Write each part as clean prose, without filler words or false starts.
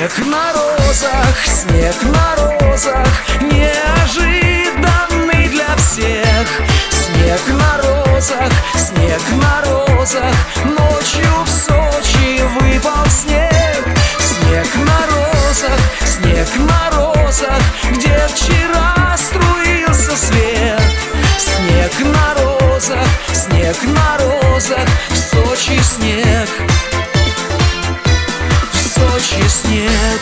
Снег на розах, снег на розах, неожиданный для всех. Снег на розах, снег на розах, ночью в Сочи выпал снег. Снег на розах, снег на розах, где вчера струился свет. Снег на розах, снег на розах, в Сочи снег, в Сочи снег.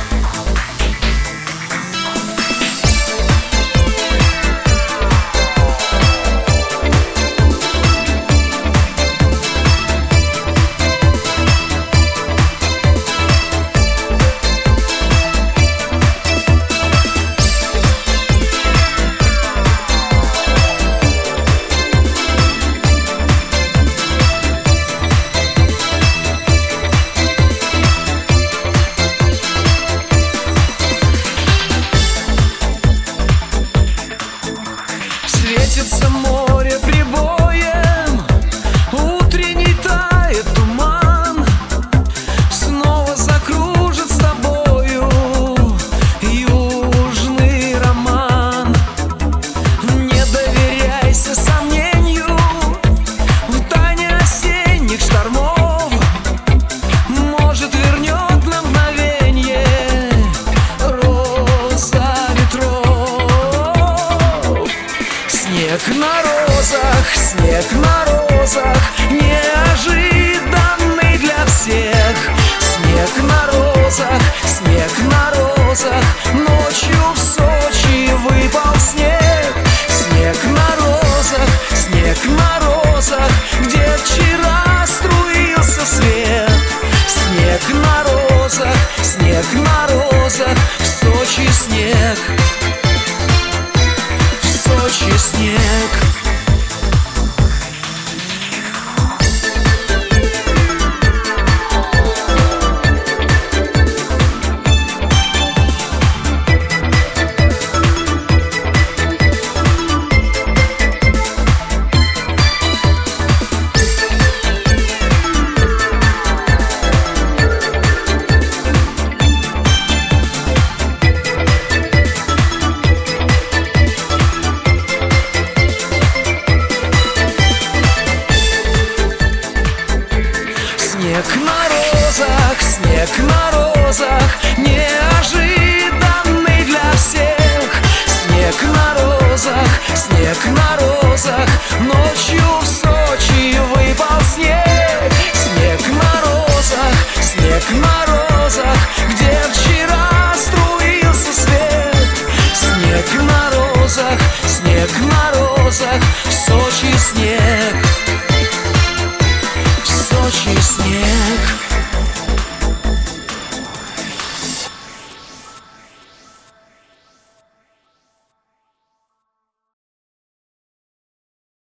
Светится море прибоем, утренний тает туман. Снова закружит с тобою южный роман. Не доверяйся сомнению в тайне осенних штормов. Может, вернет на мгновенье роза ветров. Снег на розах, снег на розах, неожиданный для всех. Снег на розах, снег на розах, ночью в Сочи выпал снег. Снег на розах, снег на розах, где вчера струился свет. Снег на розах, снег на розах, в Сочи снег, в Сочи снег. Снег на розах, снег на розах, неожиданный для всех. Снег на розах, снег на розах, ночью в Сочи выпал снег. Снег на розах, снег на розах, где вчера струился свет. Снег на розах, снег на розах,